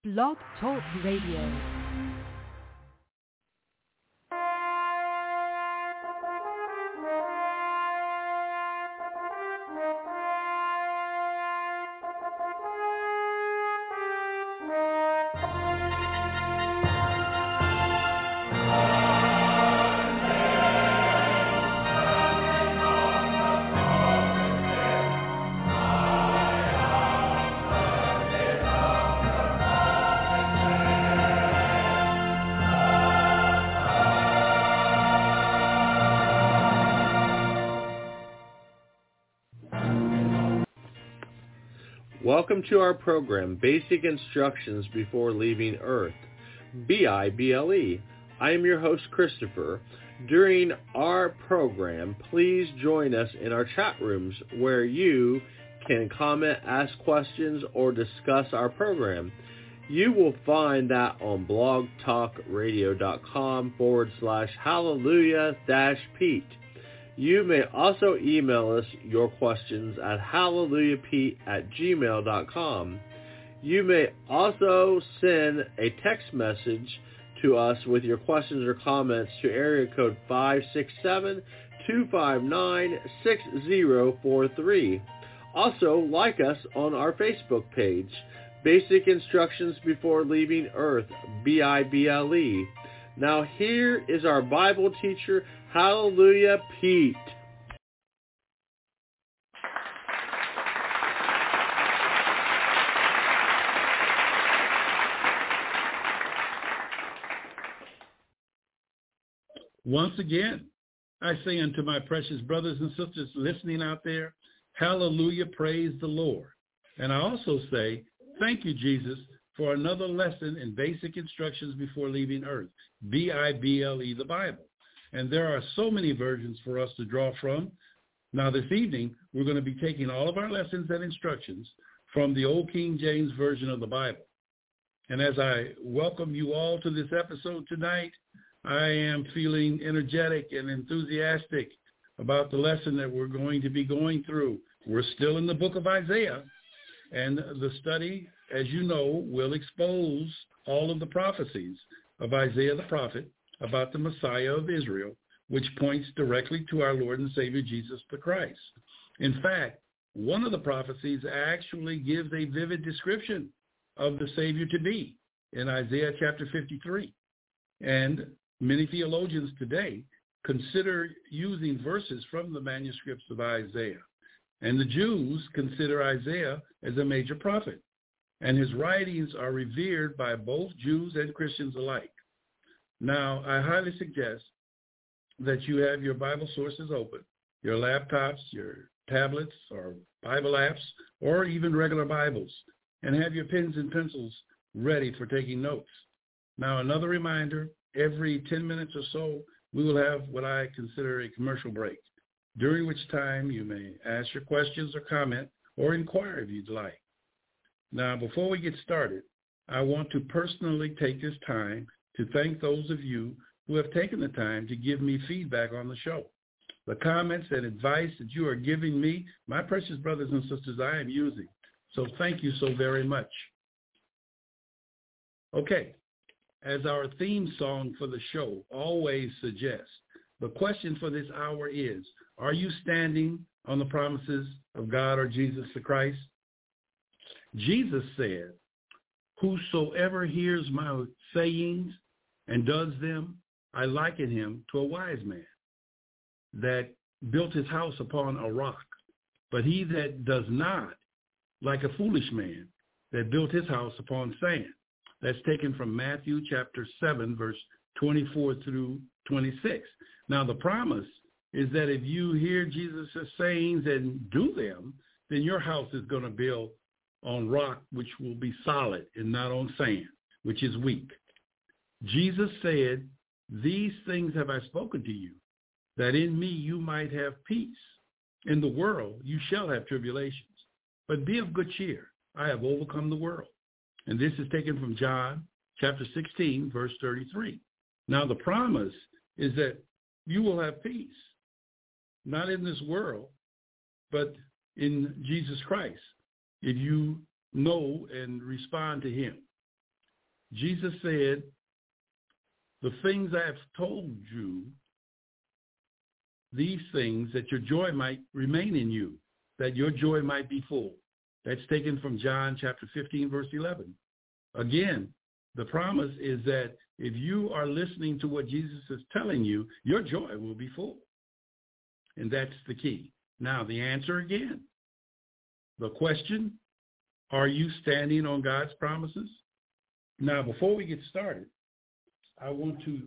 Blog Talk Radio. Welcome to our program, Basic Instructions Before Leaving Earth, BIBLE. I am your host, Christopher. During our program, please join us in our chat rooms where you can comment, ask questions, or discuss our program. You will find that on blogtalkradio.com/hallelujah-pete. You may also email us your questions at hallelujahpete@gmail.com. You may also send a text message to us with your questions or comments to area code 567-259-6043. Also, like us on our Facebook page, Basic Instructions Before Leaving Earth, BIBLE. Now here is our Bible teacher, Hallelujah Pete. Once again, I say unto my precious brothers and sisters listening out there, hallelujah, praise the Lord. And I also say, thank you, Jesus, for another lesson in Basic Instructions Before Leaving Earth, BIBLE, the Bible. And there are so many versions for us to draw from. Now this evening, we're going to be taking all of our lessons and instructions from the Old King James Version of the Bible. And as I welcome you all to this episode tonight, I am feeling energetic and enthusiastic about the lesson that we're going to be going through. We're still in the book of Isaiah, and the study, as you know, will expose all of the prophecies of Isaiah the prophet about the Messiah of Israel, which points directly to our Lord and Savior Jesus the Christ. In fact, one of the prophecies actually gives a vivid description of the Savior to be in Isaiah chapter 53. And many theologians today consider using verses from the manuscripts of Isaiah. And the Jews consider Isaiah as a major prophet. And his writings are revered by both Jews and Christians alike. Now, I highly suggest that you have your Bible sources open, your laptops, your tablets, or Bible apps, or even regular Bibles, and have your pens and pencils ready for taking notes. Now, another reminder, every 10 minutes or so, we will have what I consider a commercial break, during which time you may ask your questions or comment or inquire if you'd like. Now, before we get started, I want to personally take this time to thank those of you who have taken the time to give me feedback on the show. The comments and advice that you are giving me, my precious brothers and sisters, I am using. So thank you so very much. Okay, as our theme song for the show always suggests, the question for this hour is, are you standing on the promises of God or Jesus the Christ? Jesus said, whosoever hears my sayings and does them, I liken him to a wise man that built his house upon a rock. But he that does not, like a foolish man that built his house upon sand. That's taken from Matthew chapter 7, verse 24 through 26. Now, the promise is that if you hear Jesus' sayings and do them, then your house is going to build on rock, which will be solid, and not on sand, which is weak. Jesus said, these things have I spoken to you, that in me you might have peace. In the world you shall have tribulations, but be of good cheer. I have overcome the world. And this is taken from John chapter 16, verse 33. Now the promise is that you will have peace, not in this world, but in Jesus Christ, if you know and respond to him. Jesus said, the things I have told you, these things, that your joy might remain in you, that your joy might be full. That's taken from John chapter 15, verse 11. Again, the promise is that if you are listening to what Jesus is telling you, your joy will be full. And that's the key. Now, the answer again. The question, are you standing on God's promises? Now, before we get started, I want to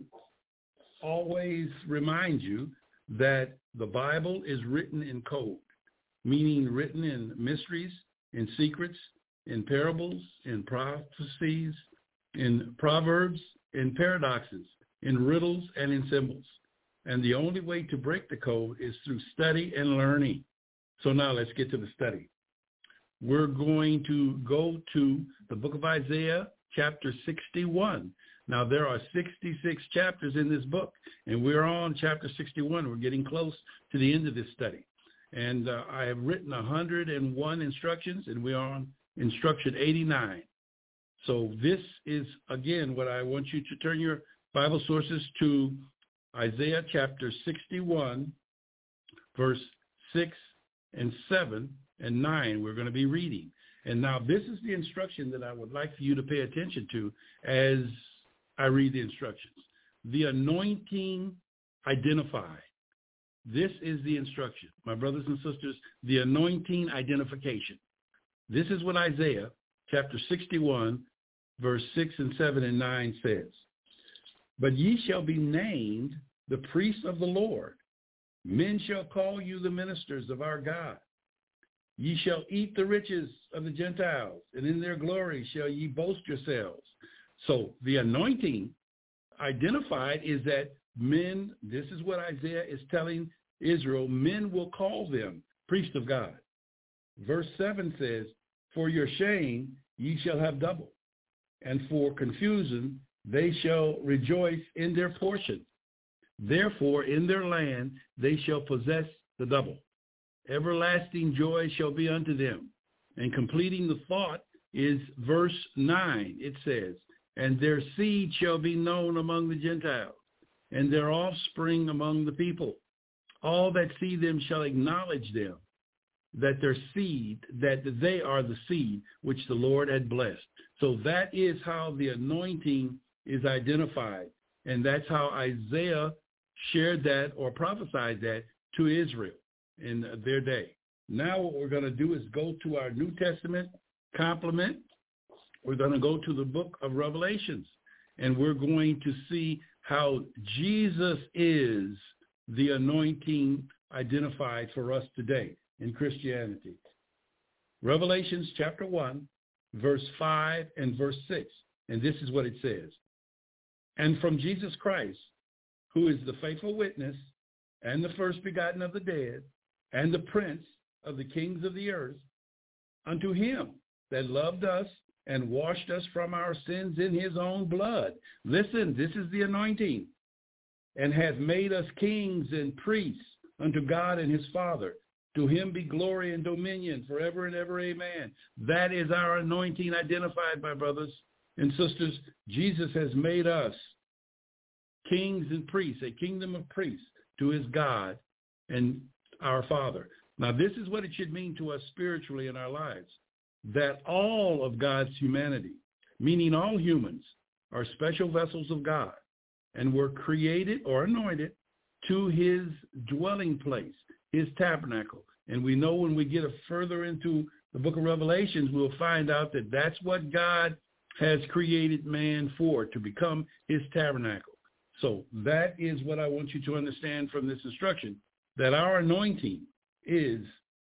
always remind you that the Bible is written in code, meaning written in mysteries, in secrets, in parables, in prophecies, in proverbs, in paradoxes, in riddles, and in symbols. And the only way to break the code is through study and learning. So now let's get to the study. We're going to go to the book of Isaiah, chapter 61. Now, there are 66 chapters in this book, and we're on chapter 61. We're getting close to the end of this study. And I have written 101 instructions, and we are on instruction 89. So this is, again, what I want you to turn your Bible sources to Isaiah chapter 61, verse 6 and 7 and 9. We're going to be reading. And now this is the instruction that I would like for you to pay attention to as I read the instructions. The anointing identified. This is the instruction. My brothers and sisters, the anointing identification. This is what Isaiah chapter 61, verse 6 and 7 and 9 says. But ye shall be named the priests of the Lord. Men shall call you the ministers of our God. Ye shall eat the riches of the Gentiles, and in their glory shall ye boast yourselves. So the anointing identified is that men, this is what Isaiah is telling Israel, men will call them priests of God. Verse 7 says, for your shame ye shall have double, and for confusion they shall rejoice in their portion. Therefore in their land they shall possess the double. Everlasting joy shall be unto them. And completing the thought is verse 9. It says, and their seed shall be known among the Gentiles, and their offspring among the people. All that see them shall acknowledge them, that their seed, that they are the seed which the Lord had blessed. So that is how the anointing is identified. And that's how Isaiah shared that or prophesied that to Israel in their day. Now what we're going to do is go to our New Testament complement. We're going to go to the book of Revelations, and we're going to see how Jesus is the anointing identified for us today in Christianity. Revelations chapter 1, verse 5 and verse 6. And this is what it says. And from Jesus Christ, who is the faithful witness and the first begotten of the dead and the prince of the kings of the earth, unto him that loved us and washed us from our sins in his own blood. Listen, this is the anointing. And hath made us kings and priests unto God and his Father. To him be glory and dominion forever and ever. Amen. That is our anointing identified, my brothers and sisters. Jesus has made us kings and priests, a kingdom of priests to his God and our Father. Now, this is what it should mean to us spiritually in our lives, that all of God's humanity, meaning all humans, are special vessels of God and were created or anointed to his dwelling place, his tabernacle. And we know when we get further into the book of Revelations, we'll find out that that's what God has created man for, to become his tabernacle. So that is what I want you to understand from this instruction, that our anointing is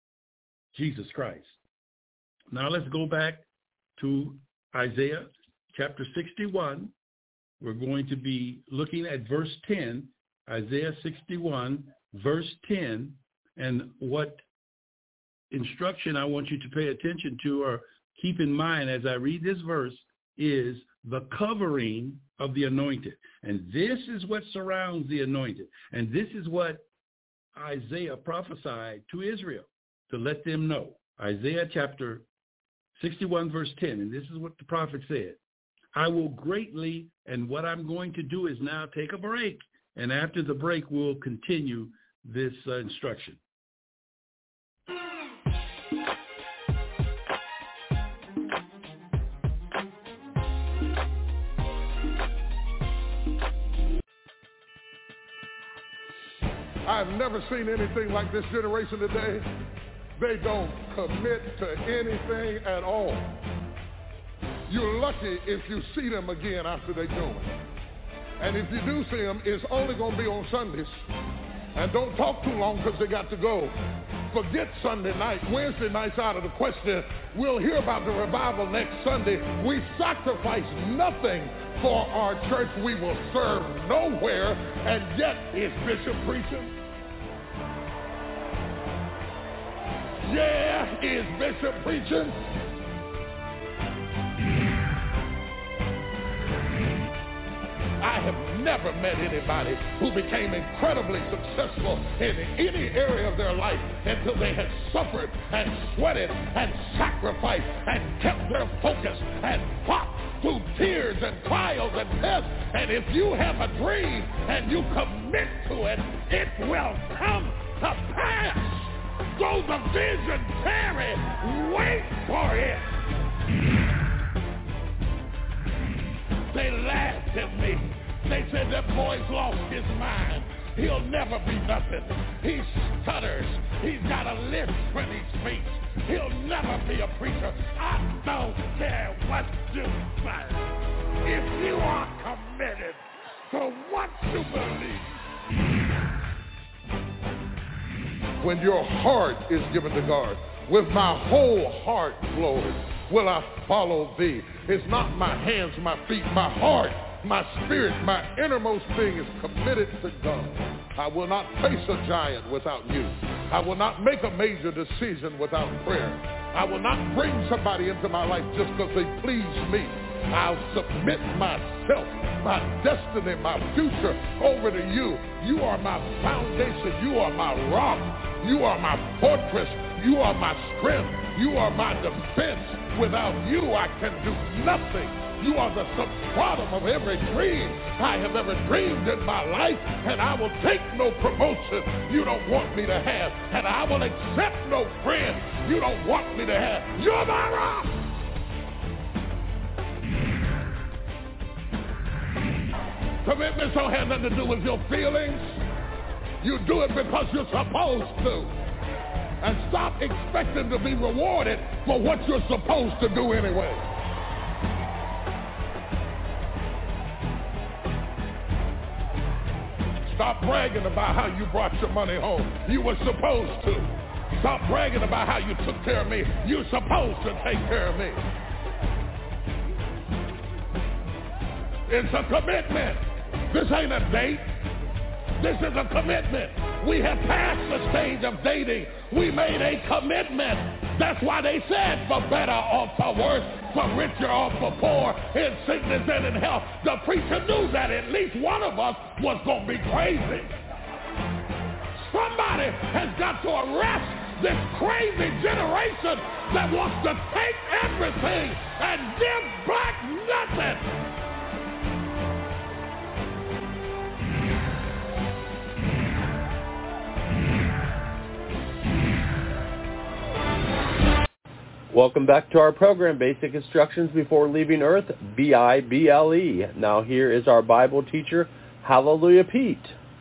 Jesus Christ. Now let's go back to Isaiah chapter 61. We're going to be looking at verse 10, Isaiah 61, verse 10, and what instruction I want you to pay attention to or keep in mind as I read this verse is the covering of the anointed. And this is what surrounds the anointed. And this is what Isaiah prophesied to Israel to let them know. Isaiah chapter 61, verse 10, and this is what the prophet said. I will greatly, and what I'm going to do is now take a break. And after the break, we'll continue this instruction. I've never seen anything like this generation today. They don't commit to anything at all. You're lucky if you see them again after they join. And if you do see them, it's only going to be on Sundays. And don't talk too long because they got to go. Forget Sunday night. Wednesday night's out of the question. We'll hear about the revival next Sunday. We sacrifice nothing for our church. We will serve nowhere. And yet, is Bishop preaching? Yeah, is Bishop preaching? I have never met anybody who became incredibly successful in any area of their life until they had suffered and sweated and sacrificed and kept their focus and fought through tears and trials and tests. And if you have a dream and you commit to it, it will come to pass. Though the vision tarry, wait for it. They laughed at me. They said that boy's lost his mind. He'll never be nothing. He stutters. He's got a lisp when he speaks. He'll never be a preacher. I don't care what you say. If you are committed to what you believe. When your heart is given to God, with my whole heart, Lord, will I follow thee. It's not my hands, my feet, my heart, my spirit, my innermost being is committed to God. I will not face a giant without you. I will not make a major decision without prayer. I will not bring somebody into my life just because they please me. I'll submit myself, my destiny, my future over to you. You are my foundation. You are my rock. You are my fortress. You are my strength. You are my defense. Without you, I can do nothing. You are the substratum of every dream I have ever dreamed in my life, and I will take no promotion you don't want me to have, and I will accept no friend you don't want me to have. You're my rock. Commitments don't have nothing to do with your feelings. You do it because you're supposed to. And stop expecting to be rewarded for what you're supposed to do anyway. Stop bragging about how you brought your money home. You were supposed to. Stop bragging about how you took care of me. You're supposed to take care of me. It's a commitment. This ain't a date. This is a commitment. We have passed the stage of dating. We made a commitment. That's why they said for better or for worse, for richer or for poor, in sickness and in health. The preacher knew that at least one of us was going to be crazy. Somebody has got to arrest this crazy generation that wants to take everything and give back nothing. Welcome back to our program, Basic Instructions Before Leaving Earth, B-I-B-L-E. Now here is our Bible teacher, Hallelujah Pete.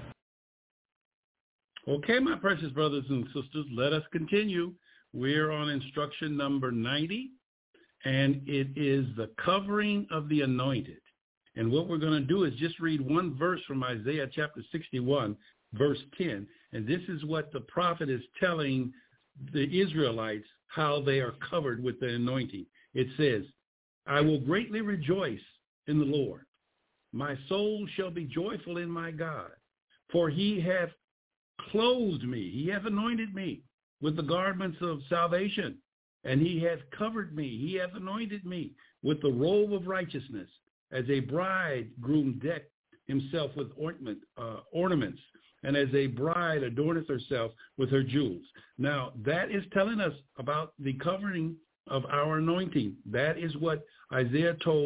Okay, my precious brothers and sisters, let us continue. We're on instruction number 90, and it is the covering of the anointed. And what we're going to do is just read one verse from Isaiah chapter 61, verse 10. And this is what the prophet is telling the Israelites how they are covered with the anointing. It says, I will greatly rejoice in the Lord. My soul shall be joyful in my God, for he hath clothed me. He hath anointed me with the garments of salvation, and he hath covered me. He hath anointed me with the robe of righteousness, as a bridegroom decked himself with ornaments, and as a bride adorneth herself with her jewels. Now, that is telling us about the covering of our anointing. That is what Isaiah told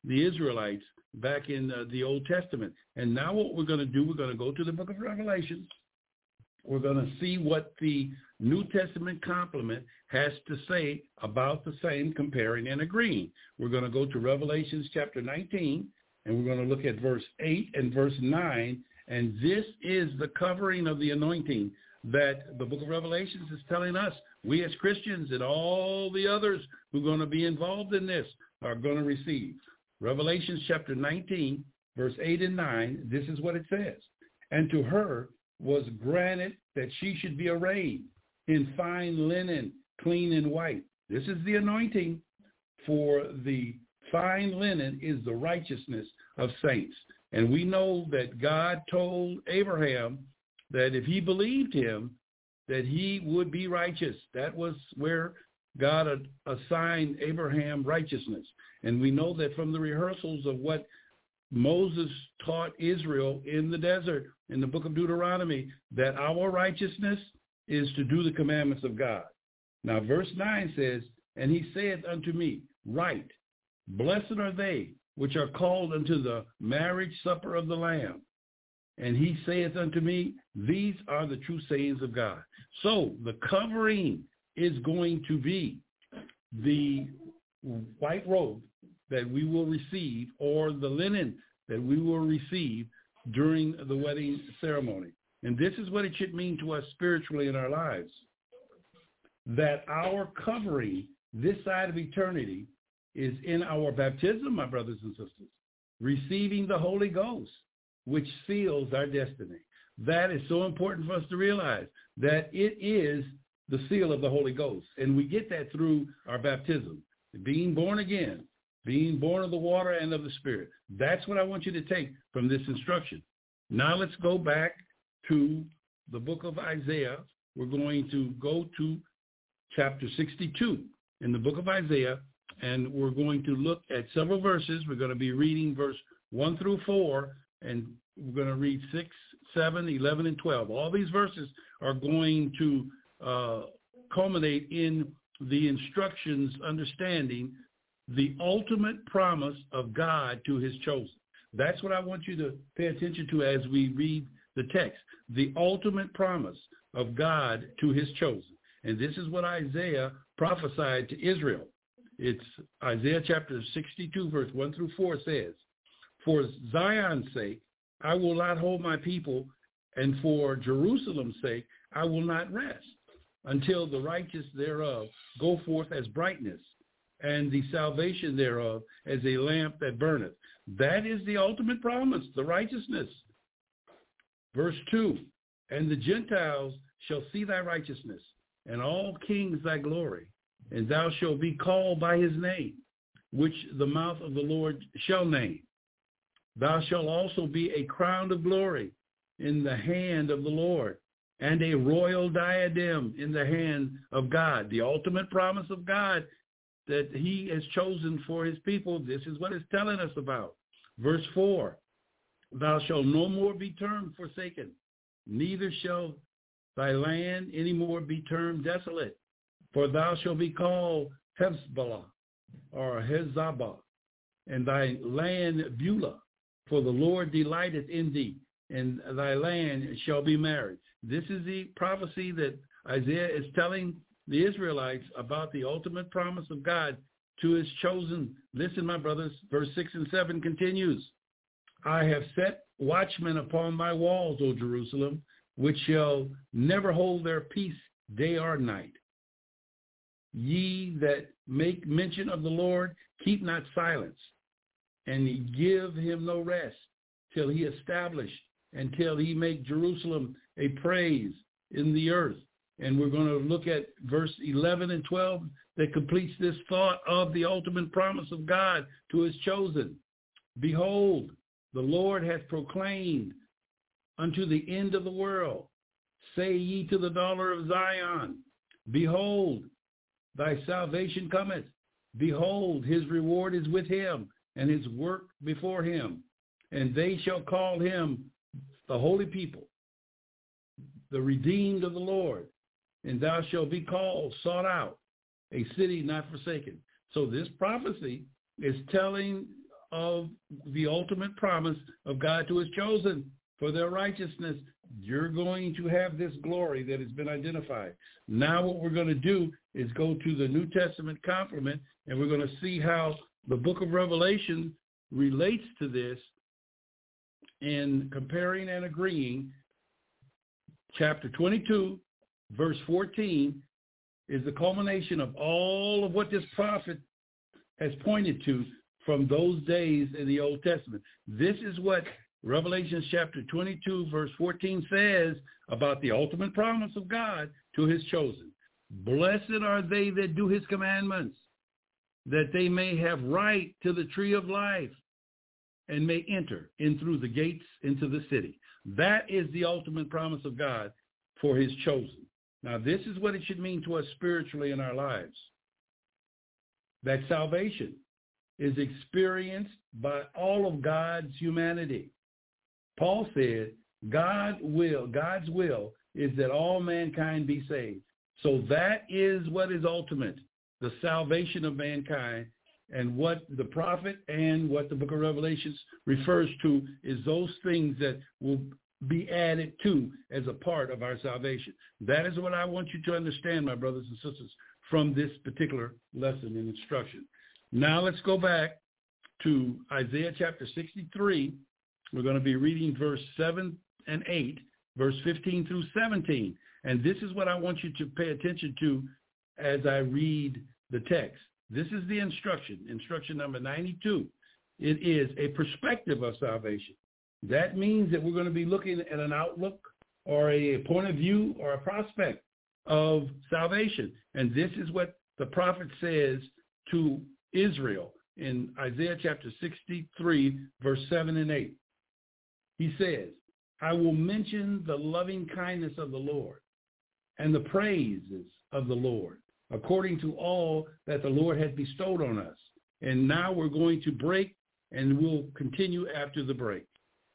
the Israelites back in the Old Testament. And now what we're going to do, we're going to go to the book of Revelation. We're going to see what the New Testament complement has to say about the same, comparing and agreeing. We're going to go to Revelation chapter 19, and we're going to look at verse 8 and verse 9. And this is the covering of the anointing that the book of Revelations is telling us. We as Christians and all the others who are going to be involved in this are going to receive. Revelation chapter 19, verse 8 and 9, this is what it says. And to her was granted that she should be arrayed in fine linen, clean and white. This is the anointing. For the fine linen is the righteousness of saints. And we know that God told Abraham that if he believed him, that he would be righteous. That was where God assigned Abraham righteousness. And we know that from the rehearsals of what Moses taught Israel in the desert, in the book of Deuteronomy, that our righteousness is to do the commandments of God. Now, verse 9 says, and he saith unto me, write, blessed are they which are called unto the marriage supper of the Lamb. And he saith unto me, these are the true sayings of God. So the covering is going to be the white robe that we will receive, or the linen that we will receive during the wedding ceremony. And this is what it should mean to us spiritually in our lives, that our covering this side of eternity is in our baptism, my brothers and sisters, receiving the Holy Ghost, which seals our destiny. That is so important for us to realize, that it is the seal of the Holy Ghost. And we get that through our baptism, being born again, being born of the water and of the Spirit. That's what I want you to take from this instruction. Now let's go back to the book of Isaiah. We're going to go to chapter 62 in the book of Isaiah, and we're going to look at several verses. We're going to be reading verse 1 through 4, and we're going to read 6, 7, 11, and 12. All these verses are going to culminate in the instructions, understanding the ultimate promise of God to his chosen. That's what I want you to pay attention to as we read the text. The ultimate promise of God to his chosen. And this is what Isaiah prophesied to Israel. It's Isaiah chapter 62, verse 1 through 4 says, for Zion's sake, I will not hold my people, and for Jerusalem's sake, I will not rest, until the righteous thereof go forth as brightness, and the salvation thereof as a lamp that burneth. That is the ultimate promise, the righteousness. Verse 2, and the Gentiles shall see thy righteousness, and all kings thy glory, and thou shalt be called by his name, which the mouth of the Lord shall name. Thou shalt also be a crown of glory in the hand of the Lord, and a royal diadem in the hand of God. The ultimate promise of God that he has chosen for his people. This is what it's telling us about. Verse 4, thou shalt no more be termed forsaken, neither shall thy land any more be termed desolate. For thou shalt be called Hezbollah, or Hezabah, and thy land Beulah. For the Lord delighteth in thee, and thy land shall be married. This is the prophecy that Isaiah is telling the Israelites about the ultimate promise of God to his chosen. Listen, my brothers, verse 6 and 7 continues. I have set watchmen upon my walls, O Jerusalem, which shall never hold their peace day or night. Ye that make mention of the Lord, keep not silence, and give him no rest, till he establish, and till he make Jerusalem a praise in the earth. And we're going to look at verse 11 and 12 that completes this thought of the ultimate promise of God to his chosen. Behold, the Lord hath proclaimed unto the end of the world, say ye to the daughter of Zion, behold, thy salvation cometh. Behold, his reward is with him, and his work before him. And they shall call him the holy people, the redeemed of the Lord. And thou shalt be called, sought out, a city not forsaken. So this prophecy is telling of the ultimate promise of God to his chosen for their righteousness. You're going to have this glory that has been identified. Now what we're going to do is go to the New Testament complement, and we're going to see how the book of Revelation relates to this in comparing and agreeing. Chapter 22, verse 14, is the culmination of all of what this prophet has pointed to from those days in the Old Testament. This is what Revelation chapter 22, verse 14 says about the ultimate promise of God to his chosen. Blessed are they that do his commandments, that they may have right to the tree of life and may enter in through the gates into the city. That is the ultimate promise of God for his chosen. Now, this is what it should mean to us spiritually in our lives. That salvation is experienced by all of God's humanity. Paul said, God's will is that all mankind be saved. So that is what is ultimate, the salvation of mankind. And what the prophet and what the book of Revelations refers to is those things that will be added to as a part of our salvation. That is what I want you to understand, my brothers and sisters, from this particular lesson and instruction. Now let's go back to Isaiah chapter 63. We're going to be reading verse 7 and 8, verse 15 through 17. And this is what I want you to pay attention to as I read the text. This is the instruction number 92. It is a perspective of salvation. That means that we're going to be looking at an outlook or a point of view or a prospect of salvation. And this is what the prophet says to Israel in Isaiah chapter 63, verse 7 and 8. He says, I will mention the loving kindness of the Lord and the praises of the Lord, according to all that the Lord has bestowed on us. And now we're going to break, and we'll continue after the break.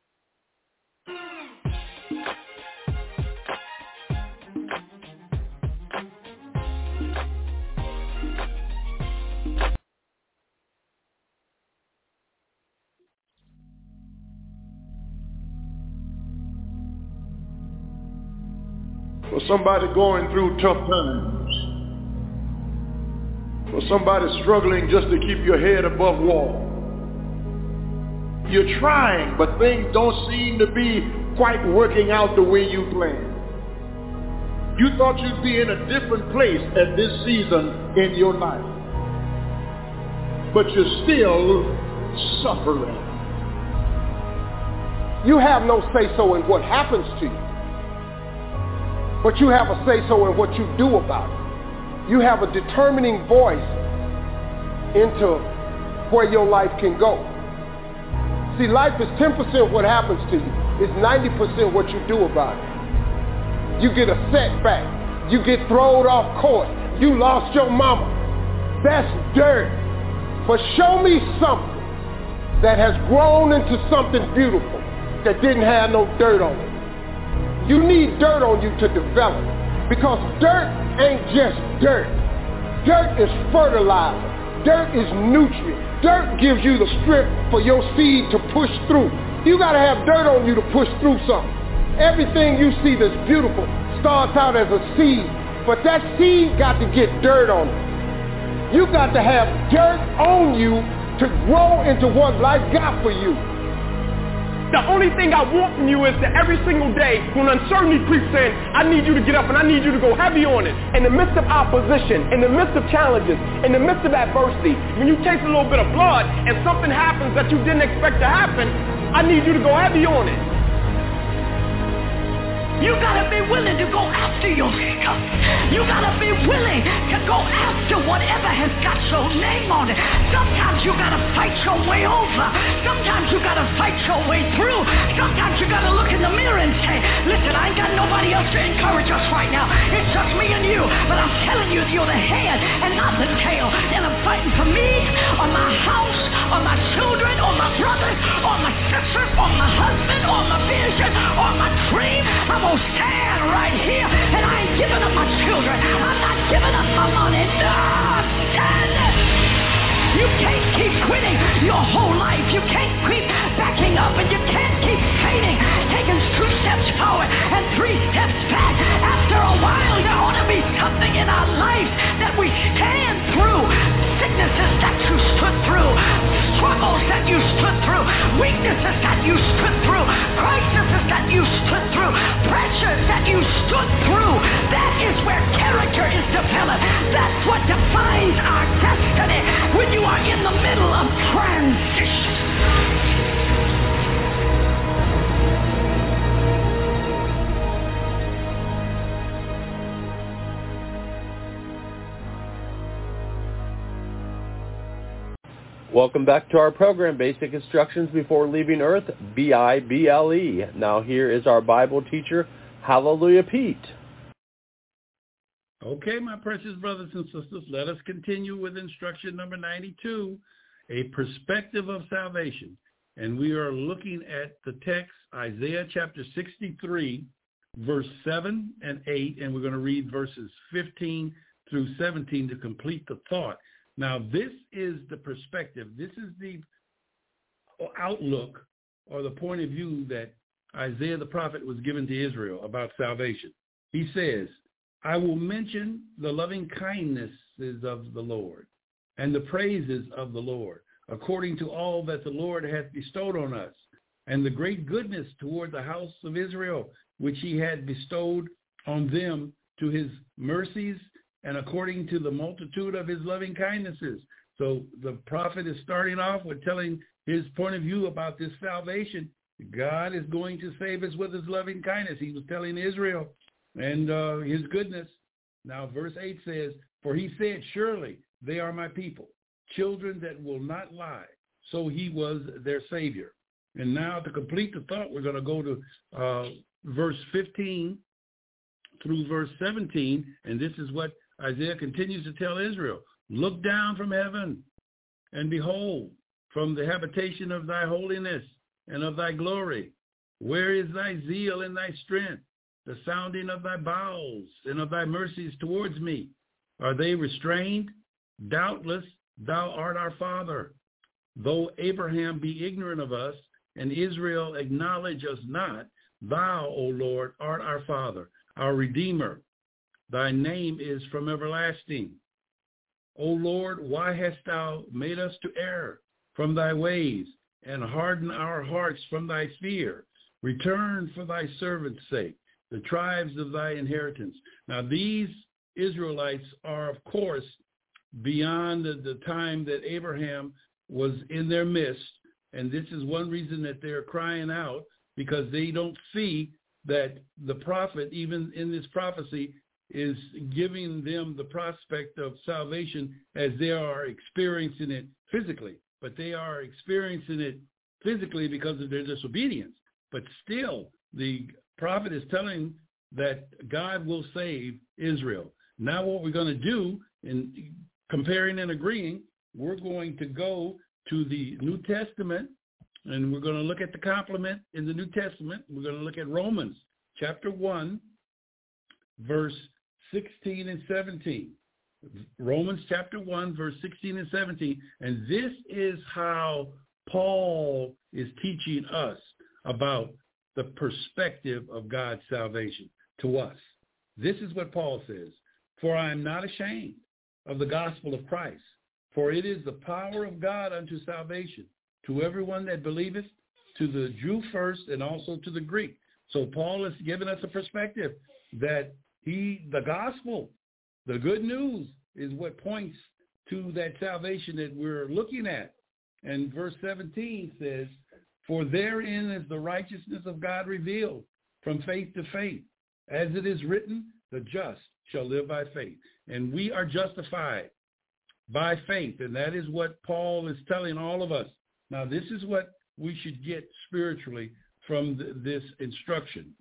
For somebody going through tough times, for somebody struggling just to keep your head above water. You're trying, but things don't seem to be quite working out the way you planned. You thought you'd be in a different place at this season in your life, but you're still suffering. You have no say-so in what happens to you, but you have a say-so in what you do about it. You have a determining voice into where your life can go. See, life is 10% what happens to you. It's 90% what you do about it. You get a setback. You get thrown off course. You lost your mama. That's dirt. But show me something that has grown into something beautiful that didn't have no dirt on it. You need dirt on you to develop, because dirt ain't just dirt. Dirt is fertilizer. Dirt is nutrient. Dirt gives you the strength for your seed to push through. You got to have dirt on you to push through something. Everything you see that's beautiful starts out as a seed, but that seed got to get dirt on it. You got to have dirt on you to grow into what life got for you. The only thing I want from you is that every single day when uncertainty creeps in, I need you to get up and I need you to go heavy on it. In the midst of opposition, in the midst of challenges, in the midst of adversity, when you taste a little bit of blood and something happens that you didn't expect to happen, I need you to go heavy on it. You gotta be willing to go after your stuff. You gotta be willing to go after whatever has got your name on it. Sometimes you gotta fight your way over. Sometimes you gotta fight your way through. Sometimes you gotta look in the mirror and say, listen, I ain't got nobody else to encourage us right now. It's just me and you. But I'm telling you, you're the head and not the tail. And I'm fighting for me, or my house, or my children, or my brothers, or my sisters, or my husband, or my vision, or my dream. I'm gonna stand right here, and I ain't giving up my children. I'm not giving up my money. No, stand. You can't keep quitting. your whole life. You can't keep backing up, and you can't keep fading, taking 2 steps forward and 3 steps back. After a while, there ought to be something in our life that we stand through. Sicknesses that you stood through, struggles that you stood through, weaknesses that you stood through, crises that you stood through, pressures that you stood through. That is where character is developed. That's what defines our destiny when you are in the middle of transition. Welcome back to our program, Basic Instructions Before Leaving Earth, B-I-B-L-E. Now here is our Bible teacher, Hallelujah Pete. Okay, my precious brothers and sisters, let us continue with instruction number 92, a perspective of salvation. And we are looking at the text, Isaiah chapter 63, verse 7 and 8, and we're going to read verses 15 through 17 to complete the thought. Now, this is the perspective. This is the outlook or the point of view that Isaiah the prophet was given to Israel about salvation. He says, I will mention the loving kindnesses of the Lord and the praises of the Lord, according to all that the Lord hath bestowed on us, and the great goodness toward the house of Israel, which he had bestowed on them to his mercies, and according to the multitude of his loving kindnesses. So the prophet is starting off with telling his point of view about this salvation. God is going to save us with his loving kindness. He was telling Israel and his goodness. Now verse 8 says, for he said, surely they are my people, children that will not lie. So he was their Savior. And now to complete the thought, we're going to go to verse 15 through verse 17. And this is what Isaiah continues to tell Israel. Look down from heaven and behold from the habitation of thy holiness and of thy glory. Where is thy zeal and thy strength, the sounding of thy bowels and of thy mercies towards me? Are they restrained? Doubtless thou art our father. Though Abraham be ignorant of us and Israel acknowledge us not, thou, O Lord, art our father, our Redeemer. Thy name is from everlasting. O Lord, why hast thou made us to err from thy ways and harden our hearts from thy fear? Return for thy servant's sake, the tribes of thy inheritance. Now these Israelites are, of course, beyond the time that Abraham was in their midst. And this is one reason that they're crying out, because they don't see that the prophet, even in this prophecy, is giving them the prospect of salvation as they are experiencing it physically. But they are experiencing it physically because of their disobedience. But still, the prophet is telling that God will save Israel. Now what we're going to do, in comparing and agreeing, we're going to go to the New Testament, and we're going to look at the complement in the New Testament. We're going to look at Romans chapter 1, verse 16 and 17. Romans chapter 1, verse 16 and 17. And this is how Paul is teaching us about the perspective of God's salvation to us. This is what Paul says. For I am not ashamed of the gospel of Christ, for it is the power of God unto salvation to everyone that believeth, to the Jew first and also to the Greek. So Paul is giving us a perspective that the gospel, the good news, is what points to that salvation that we're looking at. And verse 17 says, for therein is the righteousness of God revealed from faith to faith. As it is written, the just shall live by faith. And we are justified by faith. And that is what Paul is telling all of us. Now, this is what we should get spiritually from this instruction.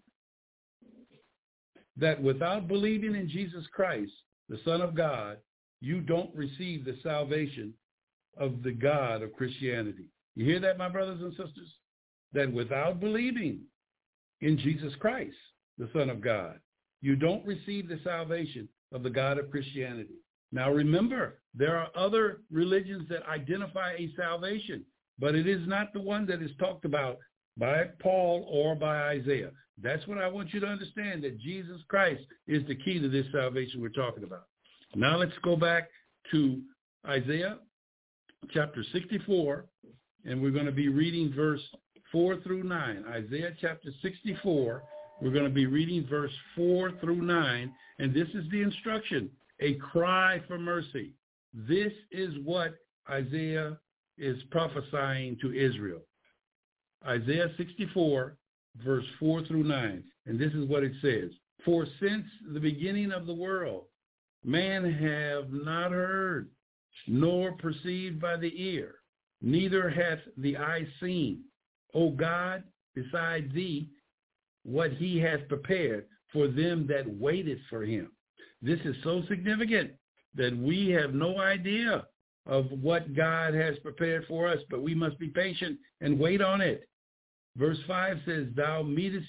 That without believing in Jesus Christ, the Son of God, you don't receive the salvation of the God of Christianity. You hear that, my brothers and sisters? That without believing in Jesus Christ, the Son of God, you don't receive the salvation of the God of Christianity. Now remember, there are other religions that identify a salvation, but it is not the one that is talked about by Paul or by Isaiah. That's what I want you to understand, that Jesus Christ is the key to this salvation we're talking about. Now let's go back to Isaiah chapter 64, and we're going to be reading verse 4 through 9. Isaiah chapter 64, we're going to be reading verse 4 through 9, and this is the instruction, a cry for mercy. This is what Isaiah is prophesying to Israel. Isaiah 64, verse 4 through 9, and this is what it says. For since the beginning of the world, man have not heard, nor perceived by the ear, neither hath the eye seen, O God, beside thee, what he hath prepared for them that waited for him. This is so significant that we have no idea of what God has prepared for us, but we must be patient and wait on it. Verse 5 says, Thou meetest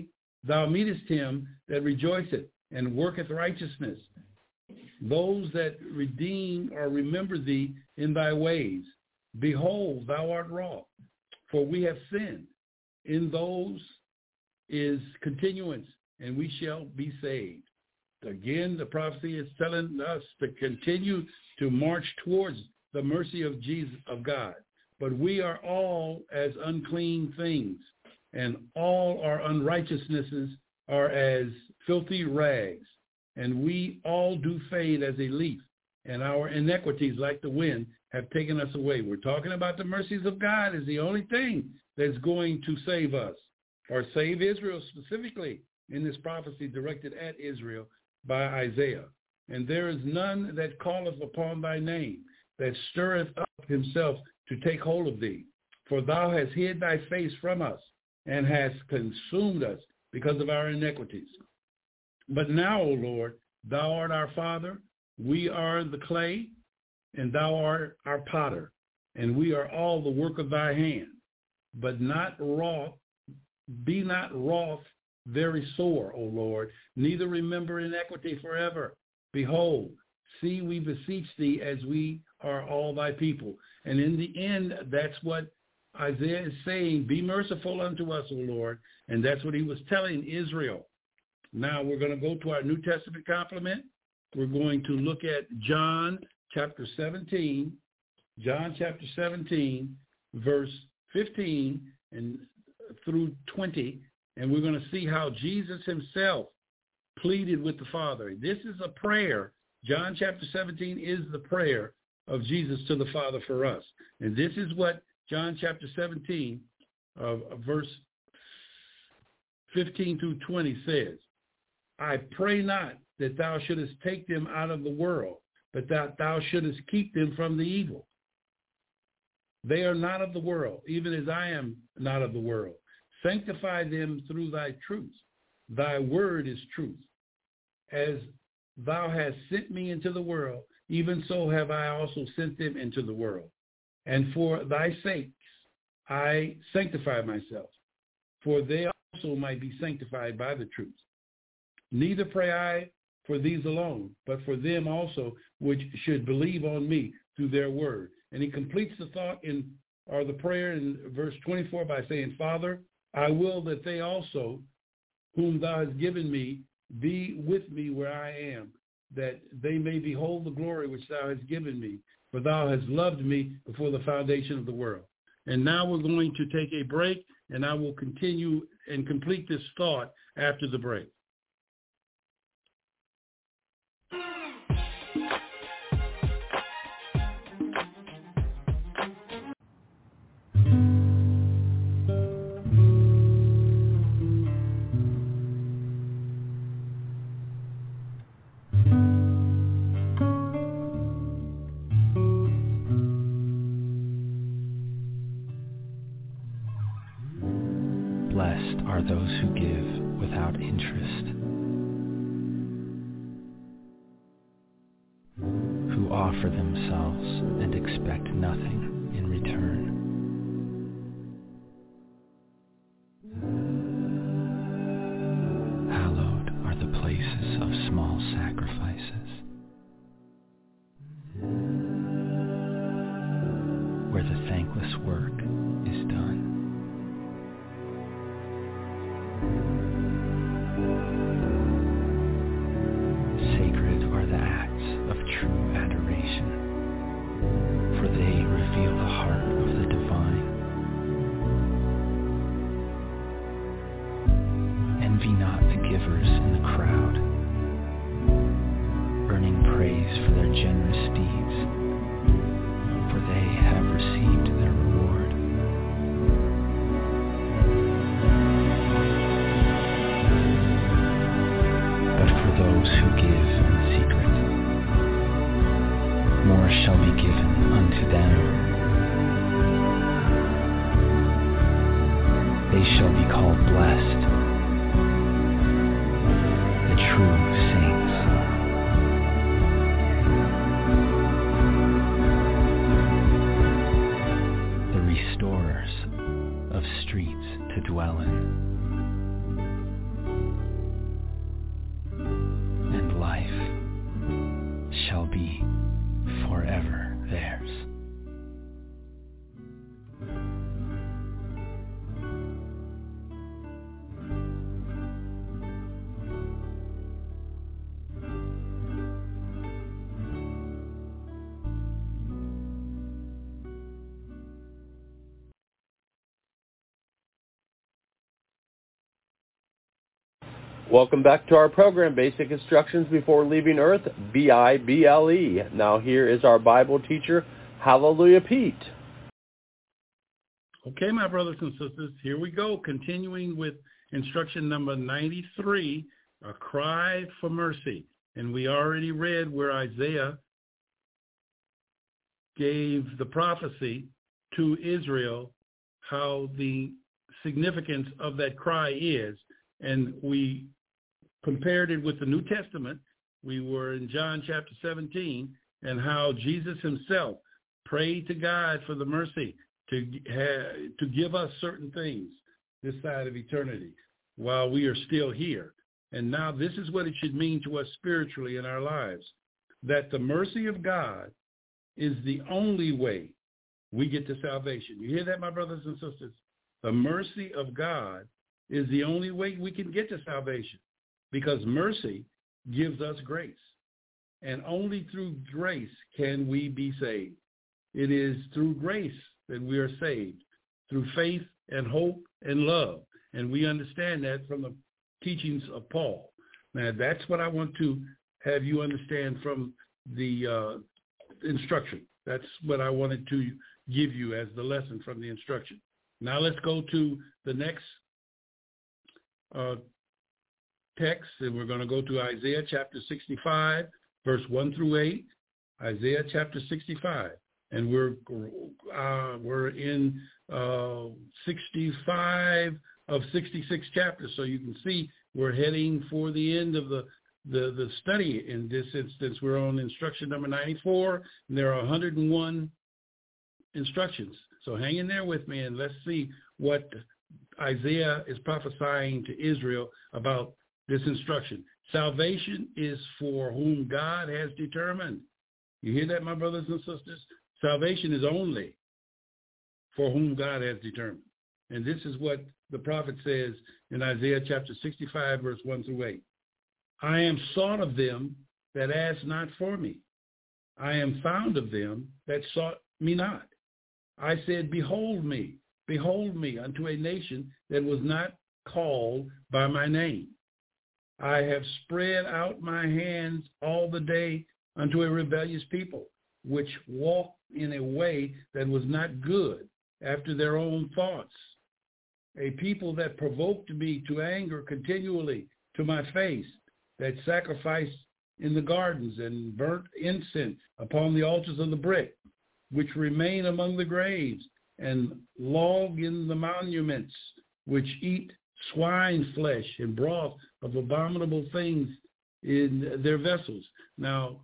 him that rejoiceth and worketh righteousness, those that redeem or remember thee in thy ways. Behold, thou art wroth, for we have sinned. In those is continuance, and we shall be saved. Again, the prophecy is telling us to continue to march towards the mercy of Jesus, of God. But we are all as unclean things, and all our unrighteousnesses are as filthy rags. And we all do fade as a leaf, and our iniquities, like the wind, have taken us away. We're talking about the mercies of God is the only thing that's going to save us, or save Israel specifically in this prophecy directed at Israel by Isaiah. And there is none that calleth upon thy name, that stirreth up himself to take hold of thee. For thou hast hid thy face from us, and hast consumed us because of our iniquities. But now, O Lord, thou art our Father, we are the clay, and thou art our potter, and we are all the work of thy hand. But not wroth, be not wroth very sore, O Lord, neither remember iniquity forever. Behold, see, we beseech thee, as we are all thy people. And in the end, that's what Isaiah is saying, be merciful unto us, O Lord. And that's what he was telling Israel. Now we're going to go to our New Testament complement. We're going to look at John chapter 17, verse 15 and through 20. And we're going to see how Jesus himself pleaded with the Father. This is a prayer. John chapter 17 is the prayer of Jesus to the Father for us. And this is what John chapter 17, verse 15 through 20 says. I pray not that thou shouldest take them out of the world, but that thou shouldest keep them from the evil. They are not of the world, even as I am not of the world. Sanctify them through thy truth. Thy word is truth. As thou hast sent me into the world, even so have I also sent them into the world. And for thy sakes I sanctify myself, for they also might be sanctified by the truth. Neither pray I for these alone, but for them also which should believe on me through their word. And he completes the thought or the prayer in verse 24 by saying, Father, I will that they also, whom thou hast given me, be with me where I am, that they may behold the glory which thou hast given me, for thou hast loved me before the foundation of the world. And now we're going to take a break, and I will continue and complete this thought after the break. Blessed are those who give without interest, who offer themselves and expect nothing in return. Hallowed are the places of small sacrifices, Envy not the givers in the crowd, earning praise for their generous deeds, for they have received their reward. But for those who give in secret, more shall be given unto them. They shall be called blessed, the true saints. The restorers of streets to dwell in, and life shall be forever theirs. Welcome back to our program, Basic Instructions Before Leaving Earth, B-I-B-L-E. Now here is our Bible teacher, Hallelujah Pete. Okay, my brothers and sisters, here we go, continuing with instruction number 93, a cry for mercy. And we already read where Isaiah gave the prophecy to Israel, how the significance of that cry is. And we compared it with the New Testament. We were in John chapter 17, and how Jesus himself prayed to God for the mercy to give us certain things this side of eternity while we are still here. And now this is what it should mean to us spiritually in our lives, that the mercy of God is the only way we get to salvation. You hear that, my brothers and sisters? The mercy of God is the only way we can get to salvation, because mercy gives us grace. And only through grace can we be saved. It is through grace that we are saved, through faith and hope and love. And we understand that from the teachings of Paul. Now, that's what I want to have you understand from the instruction. That's what I wanted to give you as the lesson from the instruction. Now let's go to the next text, and we're going to go to Isaiah chapter 65, verse 1 through 8. Isaiah chapter 65, and we're in 65 of 66 chapters. So you can see we're heading for the end of the study. In this instance, we're on instruction number 94, and there are 101 instructions. So hang in there with me, and let's see what Isaiah is prophesying to Israel about this instruction. Salvation is for whom God has determined. You hear that, my brothers and sisters? Salvation is only for whom God has determined. And this is what the prophet says in Isaiah chapter 65, verse 1 through 8. I am sought of them that asked not for me. I am found of them that sought me not. I said, behold me unto a nation that was not called by my name. I have spread out my hands all the day unto a rebellious people, which walk in a way that was not good, after their own thoughts. A people that provoked me to anger continually to my face, that sacrificed in the gardens and burnt incense upon the altars of the brick, which remain among the graves, and log in the monuments, which eat swine flesh and broth of abominable things in their vessels. Now,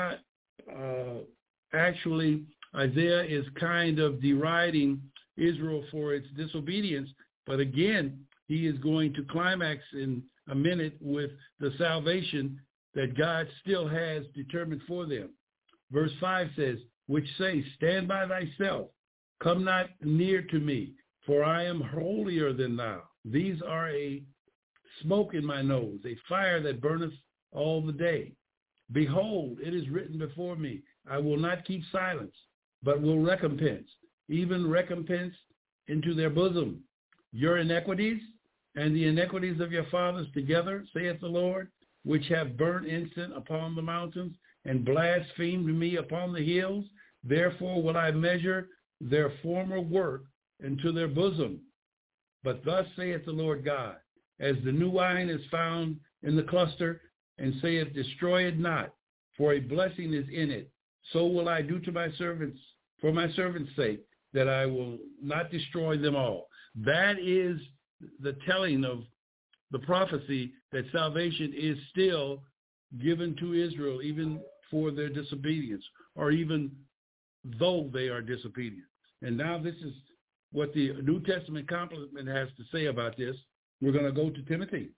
actually, Isaiah is kind of deriding Israel for its disobedience, but again, he is going to climax in a minute with the salvation that God still has determined for them. Verse 5 says, which say, stand by thyself, come not near to me, for I am holier than thou. These are a smoke in my nose, a fire that burneth all the day. Behold, it is written before me, I will not keep silence, but will recompense, even recompense into their bosom, your iniquities and the iniquities of your fathers together, saith the Lord, which have burnt incense upon the mountains and blasphemed me upon the hills. Therefore will I measure their former work into their bosom. But thus saith the Lord God, as the new wine is found in the cluster, and saith, destroy it not, for a blessing is in it, so will I do to my servants, for my servants' sake, that I will not destroy them all. That is the telling of the prophecy that salvation is still given to Israel, even for their disobedience, or even though they are disobedient. And now this is what the New Testament complement has to say about this. We're going to go to Timothy,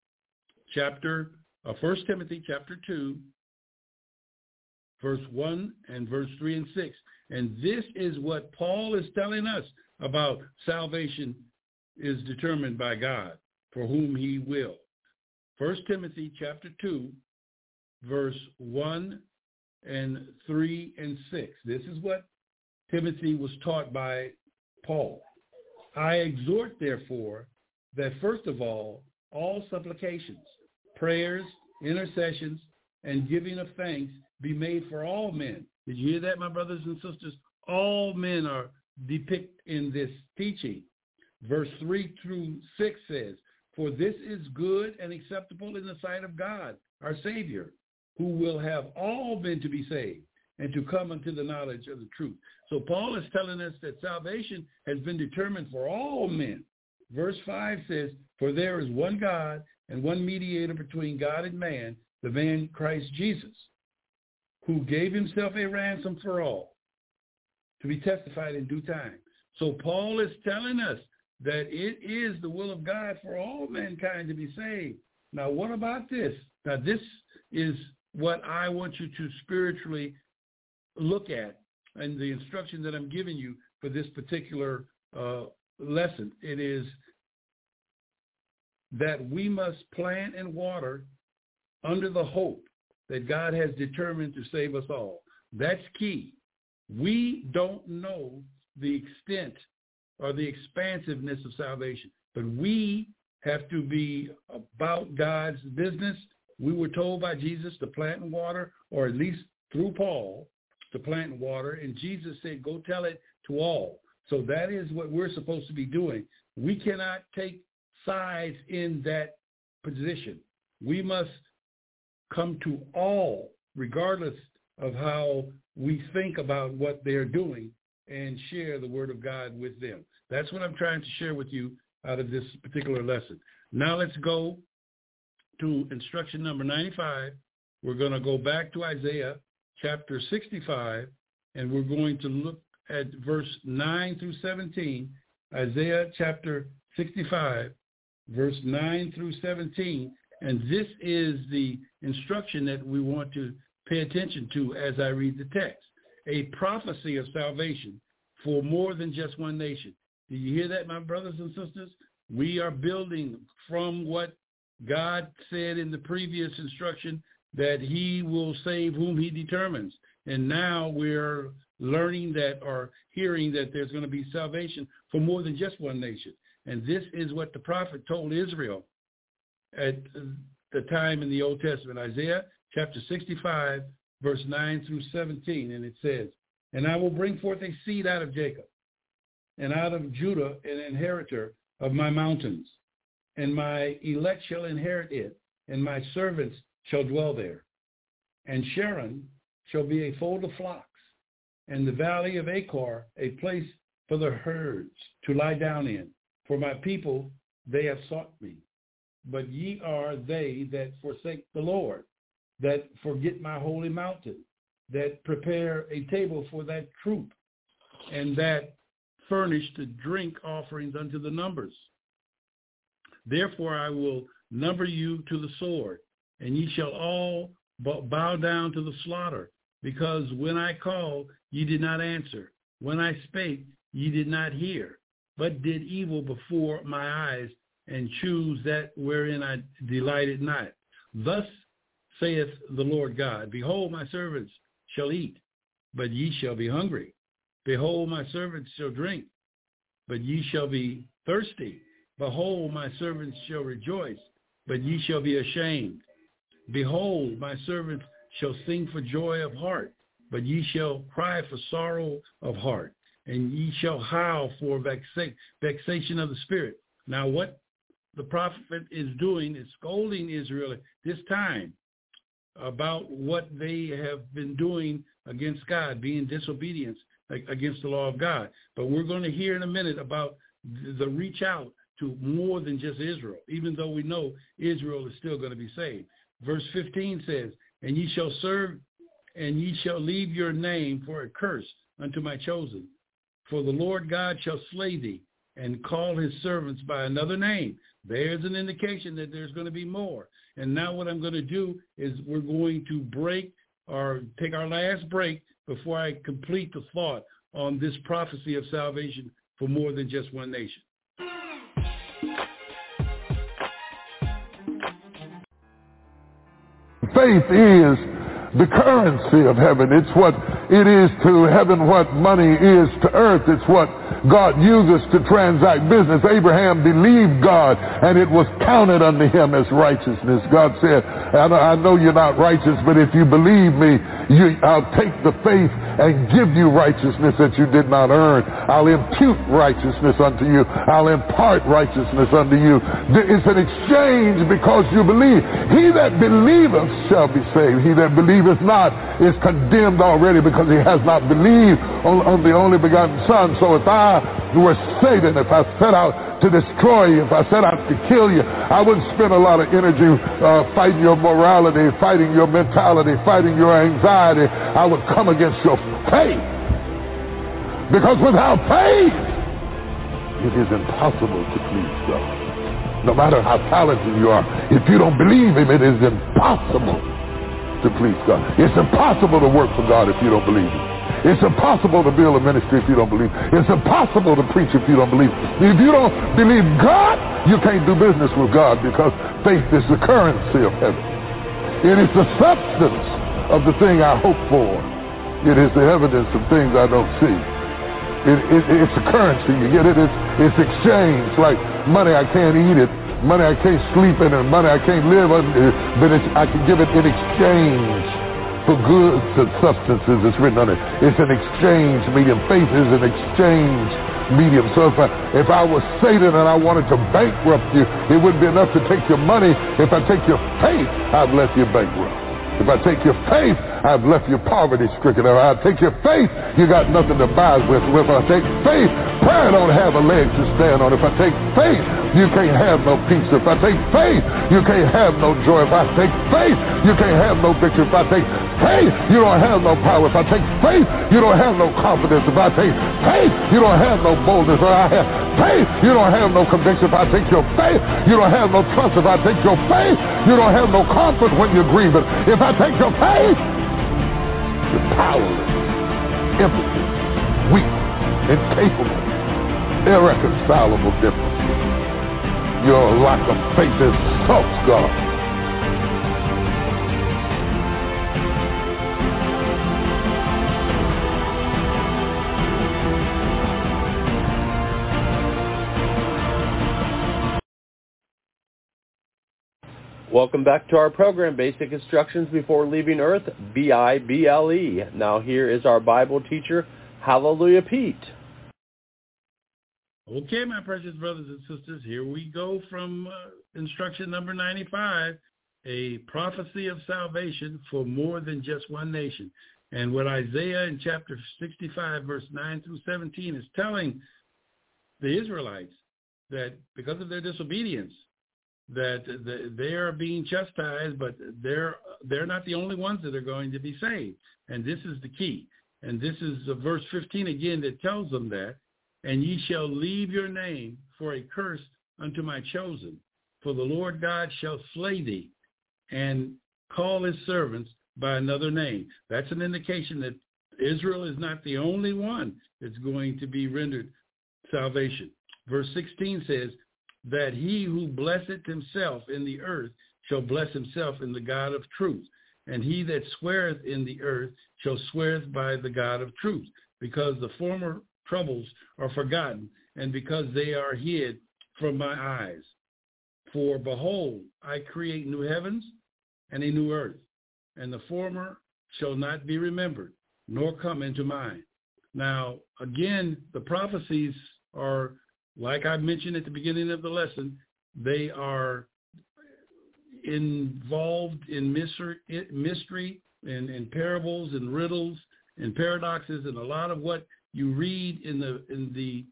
1 Timothy chapter 2, verse 1 and verse 3 and 6. And this is what Paul is telling us about salvation is determined by God, for whom he will. 1 Timothy chapter 2, verse 1 and 3 and 6. This is what Timothy was taught by Paul. I exhort, therefore, that first of all supplications, prayers, intercessions, and giving of thanks be made for all men. Did you hear that, my brothers and sisters? All men are depicted in this teaching. Verse 3 through 6 says, for this is good and acceptable in the sight of God, our Savior, who will have all men to be saved and to come unto the knowledge of the truth. So Paul is telling us that salvation has been determined for all men. Verse 5 says, for there is one God and one mediator between God and man, the man Christ Jesus, who gave himself a ransom for all, to be testified in due time. So Paul is telling us that it is the will of God for all mankind to be saved. Now, what about this? Now, this is what I want you to spiritually look at, and the instruction that I'm giving you for this particular lesson. It is that we must plant and water under the hope that God has determined to save us all. That's key. We don't know the extent or the expansiveness of salvation, but we have to be about God's business. We were told by Jesus to plant and water, or at least through Paul, to plant and water, and Jesus said, go tell it to all. So that is what we're supposed to be doing. We cannot take sides in that position. We must come to all, regardless of how we think about what they're doing, and share the word of God with them. That's what I'm trying to share with you out of this particular lesson. Now let's go to instruction number 95. We're going to go back to Isaiah chapter 65, and we're going to look at verse 9 through 17. Isaiah chapter 65, verse 9 through 17. And this is the instruction that we want to pay attention to as I read the text. A prophecy of salvation for more than just one nation. Do you hear that, my brothers and sisters? We are building from what God said in the previous instruction, that he will save whom he determines. And now we're learning that, or hearing that there's going to be salvation for more than just one nation. And this is what the prophet told Israel at the time in the Old Testament. Isaiah chapter 65, verse 9 through 17. And it says, and I will bring forth a seed out of Jacob, and out of Judah an inheritor of my mountains. And my elect shall inherit it, and my servants shall dwell there. And Sharon shall be a fold of flocks, and the valley of Achor a place for the herds to lie down in. For my people, they have sought me. But ye are they that forsake the Lord, that forget my holy mountain, that prepare a table for that troop, and that furnish the drink offerings unto the numbers. Therefore I will number you to the sword, and ye shall all bow down to the slaughter, because when I called, ye did not answer. When I spake, ye did not hear, but did evil before my eyes, and choose that wherein I delighted not. Thus saith the Lord God, behold, my servants shall eat, but ye shall be hungry. Behold, my servants shall drink, but ye shall be thirsty. Behold, my servants shall rejoice, but ye shall be ashamed. Behold, my servants shall sing for joy of heart, but ye shall cry for sorrow of heart, and ye shall howl for vexation of the spirit. Now what the prophet is doing is scolding Israel at this time about what they have been doing against God, being disobedient against the law of God. But we're going to hear in a minute about the reach out to more than just Israel, even though we know Israel is still going to be saved. Verse 15 says, and ye shall serve, and ye shall leave your name for a curse unto my chosen. For the Lord God shall slay thee, and call his servants by another name. There's an indication that there's going to be more. And now what I'm going to do is we're going to break or take our last break before I complete the thought on this prophecy of salvation for more than just one nation. Faith is the currency of heaven. It's what it is to heaven what money is to earth. It's what God uses to transact business. Abraham believed God, and it was counted unto him as righteousness. God said, I know you're not righteous, but if you believe me, I'll take the faith and give you righteousness that you did not earn. I'll impute righteousness unto you. I'll impart righteousness unto you. It's an exchange because you believe. He that believeth shall be saved. He that believeth not is condemned already because he has not believed on the only begotten Son. So if I were Satan, if I set out to destroy you, if I set out to kill you, I wouldn't spend a lot of energy fighting your morality, fighting your mentality, fighting your anxiety. I would come against your faith. Because without faith, it is impossible to please God. No matter how talented you are, if you don't believe him, it is impossible to please God. It's impossible to work for God if you don't believe him. It's impossible to build a ministry if you don't believe. It's impossible to preach if you don't believe. If you don't believe God, you can't do business with God because faith is the currency of heaven. It is the substance of the thing I hope for. It is the evidence of things I don't see. It's a currency. You get it? It's exchange. Like money, I can't eat it. Money, I can't sleep in it. Money, I can't live on it. But I can give it in exchange for goods and substances. It's written on it. It's an exchange medium. Faith is an exchange medium. So if I was Satan and I wanted to bankrupt you, it wouldn't be enough to take your money. If I take your faith, I've left you bankrupt. If I take your faith, I've left you poverty-stricken. If I take your faith, you got nothing to buy with. If I take faith, prayer don't have a leg to stand on. If I take faith, you can't have no peace. If I take faith, you can't have no joy. If I take faith, you can't have no victory. If I take faith, you don't have no power. If I take faith, you don't have no confidence. If I take faith, you don't have no boldness. If I have faith, you don't have no conviction. If I take your faith, you don't have no trust. If I take your faith, you don't have no comfort when you're grieving. If I take your faith, you're powerless, impotent, weak, incapable, irreconcilable difference. Your lack of faith insults God. Welcome back to our program, Basic Instructions Before Leaving Earth, B-I-B-L-E. Now here is our Bible teacher, Hallelujah Pete. Okay, my precious brothers and sisters, here we go from instruction number 95, a prophecy of salvation for more than just one nation. And what Isaiah in chapter 65, verse 9 through 17 is telling the Israelites that because of their disobedience, that they are being chastised, but they're not the only ones that are going to be saved. And this is the key. And this is verse 15 again that tells them that, and ye shall leave your name for a curse unto my chosen, for the Lord God shall slay thee and call his servants by another name. That's an indication that Israel is not the only one that's going to be rendered salvation. Verse 16 says, that he who blesseth himself in the earth shall bless himself in the God of truth. And he that sweareth in the earth shall swear by the God of truth, because the former troubles are forgotten, and because they are hid from my eyes. For behold, I create new heavens and a new earth, and the former shall not be remembered, nor come into mind. Now, again, the prophecies are, like I mentioned at the beginning of the lesson, they are involved in mystery and parables and riddles and paradoxes, and a lot of what you read in the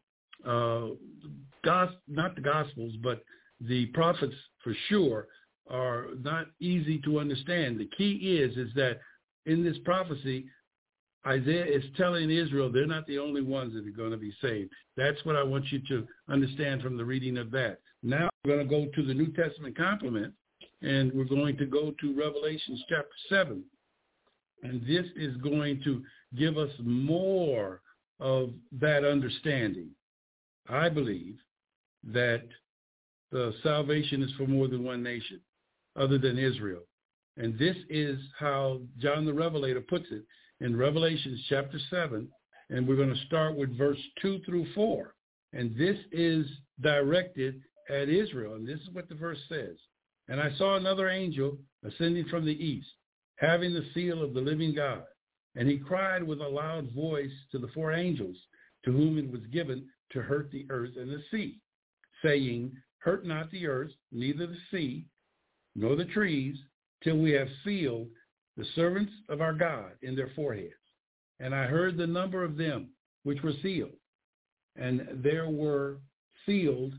not the Gospels, but the prophets for sure are not easy to understand. The key is that in this prophecy, Isaiah is telling Israel they're not the only ones that are going to be saved. That's what I want you to understand from the reading of that. Now we're going to go to the New Testament complement, and we're going to go to Revelation chapter 7. And this is going to give us more of that understanding. I believe that the salvation is for more than one nation other than Israel. And this is how John the Revelator puts it in Revelation chapter 7. And we're going to start with verse 2 through 4. And this is directed at Israel. And this is what the verse says. And I saw another angel ascending from the east, having the seal of the living God. And he cried with a loud voice to the four angels to whom it was given to hurt the earth and the sea, saying, hurt not the earth, neither the sea, nor the trees, till we have sealed the servants of our God in their foreheads. And I heard the number of them which were sealed. And there were sealed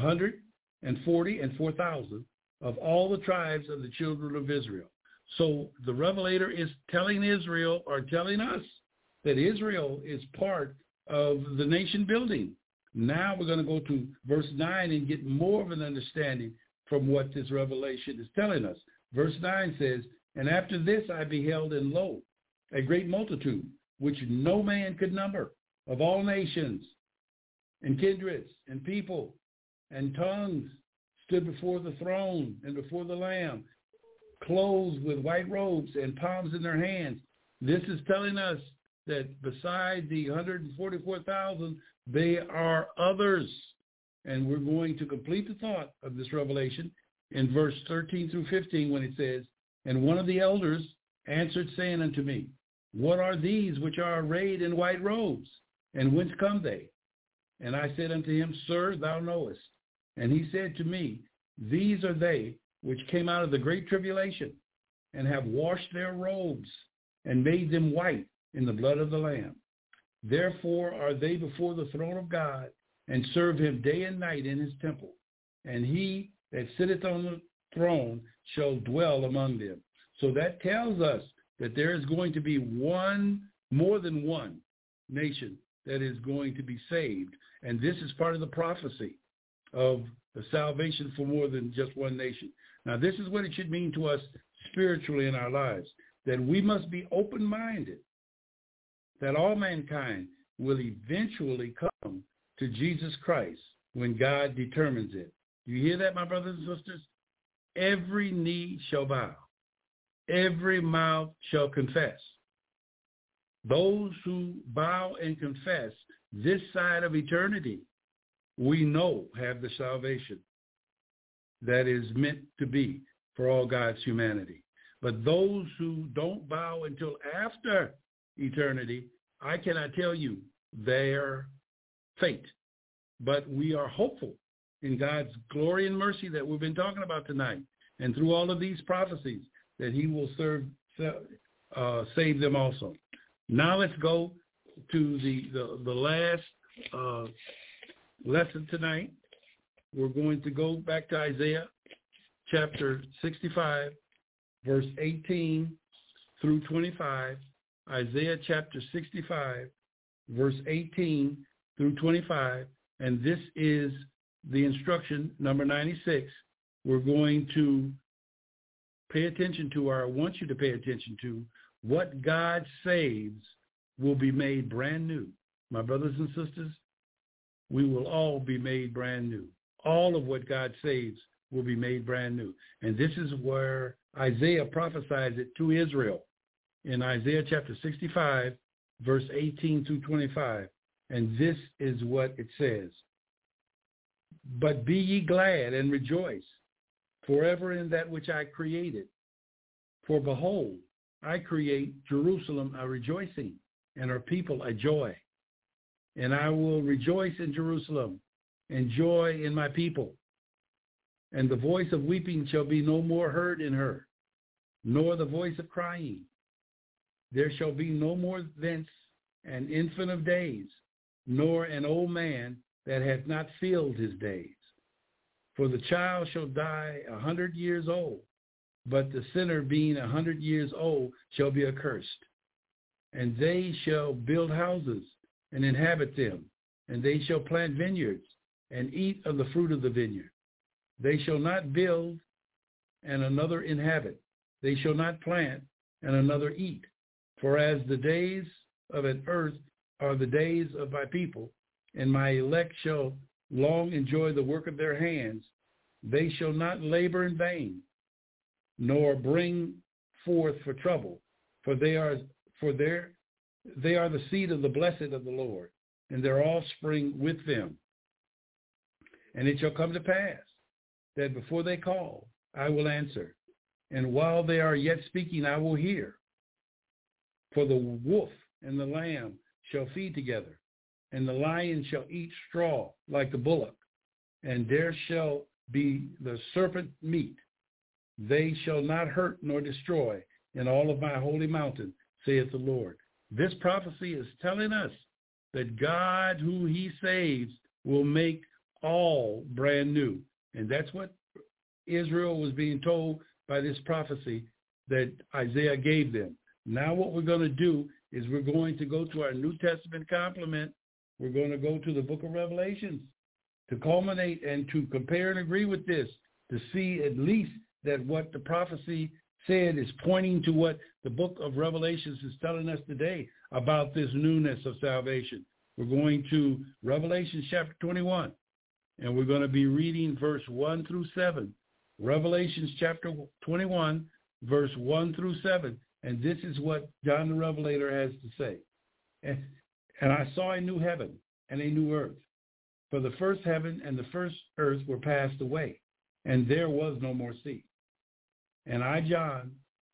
144,000 of all the tribes of the children of Israel. So the Revelator is telling Israel, or telling us, that Israel is part of the nation building. Now we're going to go to verse 9 and get more of an understanding from what this revelation is telling us. Verse 9 says, and after this I beheld, and lo, a great multitude, which no man could number, of all nations and kindreds and people and tongues, stood before the throne and before the Lamb, clothed with white robes and palms in their hands. This is telling us that beside the 144,000, they are others. And we're going to complete the thought of this revelation in verse 13 through 15 when it says, and one of the elders answered, saying unto me, what are these which are arrayed in white robes, and whence come they? And I said unto him, Sir, thou knowest. And he said to me, these are they which came out of the great tribulation, and have washed their robes, and made them white in the blood of the Lamb. Therefore are they before the throne of God, and serve him day and night in his temple. And he that sitteth on the throne shall dwell among them. So that tells us that there is going to be more than one nation that is going to be saved. And this is part of the prophecy of the salvation for more than just one nation. Now, this is what it should mean to us spiritually in our lives, that we must be open-minded, that all mankind will eventually come to Jesus Christ when God determines it. Do you hear that, my brothers and sisters? Every knee shall bow. Every mouth shall confess. Those who bow and confess this side of eternity, we know have the salvation that is meant to be for all God's humanity. But those who don't bow until after eternity, I cannot tell you their fate. But we are hopeful in God's glory and mercy that we've been talking about tonight, and through all of these prophecies, that he will save them also. Now let's go to the last lesson tonight. We're going to go back to Isaiah chapter 65, verse 18 through 25. Isaiah chapter 65, verse 18 through 25. And this is the instruction, number 96. We're going to pay attention to, or I want you to pay attention to, what God saves will be made brand new. My brothers and sisters, we will all be made brand new. All of what God saves will be made brand new. And this is where Isaiah prophesies it to Israel in Isaiah chapter 65, verse 18 through 25. And this is what it says. But be ye glad and rejoice forever in that which I created. For behold, I create Jerusalem a rejoicing, and her people a joy. And I will rejoice in Jerusalem, and joy in my people. And the voice of weeping shall be no more heard in her, nor the voice of crying. There shall be no more thence an infant of days, nor an old man that hath not filled his days. For the child shall die 100 years old, but the sinner being 100 years old shall be accursed. And they shall build houses and inhabit them, and they shall plant vineyards and eat of the fruit of the vineyard. They shall not build and another inhabit. They shall not plant and another eat. For as the days of an earth are the days of my people, and my elect shall long enjoy the work of their hands, they shall not labor in vain, nor bring forth for trouble, for they are the seed of the blessed of the Lord, and their offspring with them. And it shall come to pass that before they call, I will answer, and while they are yet speaking, I will hear. For the wolf and the lamb shall feed together, and the lion shall eat straw like the bullock, and there shall be the serpent meat. They shall not hurt nor destroy in all of my holy mountain, saith the Lord. This prophecy is telling us that God, who he saves, will make all brand new. And that's what Israel was being told by this prophecy that Isaiah gave them. Now what we're going to do is we're going to go to our New Testament complement. We're going to go to the book of Revelations to culminate and to compare and agree with this, to see at least that what the prophecy said is pointing to what the book of Revelations is telling us today about this newness of salvation. We're going to Revelation chapter 21, and we're going to be reading verse 1 through 7. Revelations chapter 21, verse 1 through 7. And this is what John the Revelator has to say. And I saw a new heaven and a new earth. For the first heaven and the first earth were passed away, and there was no more sea. And I, John,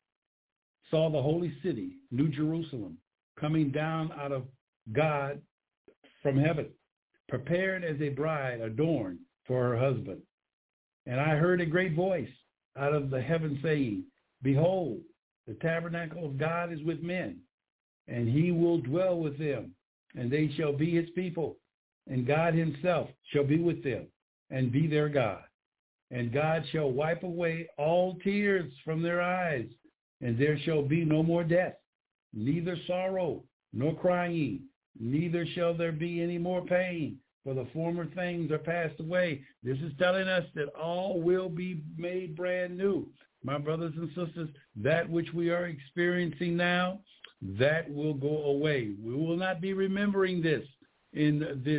saw the holy city, New Jerusalem, coming down out of God from heaven, prepared as a bride adorned for her husband. And I heard a great voice out of the heaven saying, Behold, the tabernacle of God is with men, and he will dwell with them, and they shall be his people, and God himself shall be with them, and be their God. And God shall wipe away all tears from their eyes, and there shall be no more death, neither sorrow nor crying, neither shall there be any more pain, for the former things are passed away. This is telling us that all will be made brand new. My brothers and sisters, that which we are experiencing now, that will go away. We will not be remembering this in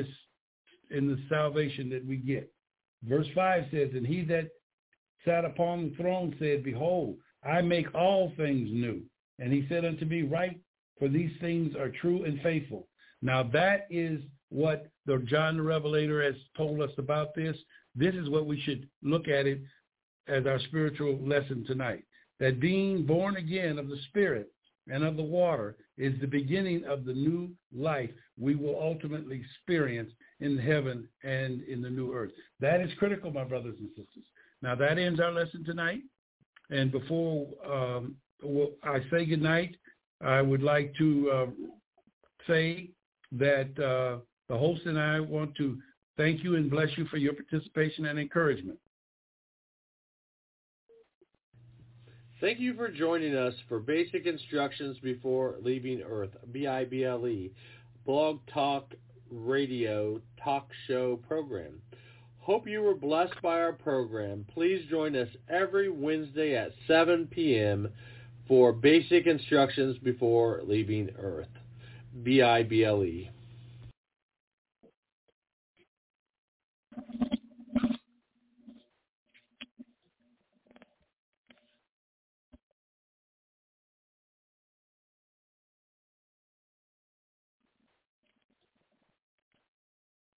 the salvation that we get. Verse 5 says, And he that sat upon the throne said, Behold, I make all things new. And he said unto me, Write, for these things are true and faithful. Now that is what the John the Revelator has told us about this. This is what we should look at it as our spiritual lesson tonight, that being born again of the Spirit and of the water is the beginning of the new life we will ultimately experience in heaven and in the new earth. That is critical, my brothers and sisters. Now, that ends our lesson tonight. And before I say goodnight, I would like to say that the host and I want to thank you and bless you for your participation and encouragement. Thank you for joining us for Basic Instructions Before Leaving Earth, BIBLE, Blog Talk Radio Talk Show program. Hope you were blessed by our program. Please join us every Wednesday at 7 p.m. for Basic Instructions Before Leaving Earth, BIBLE.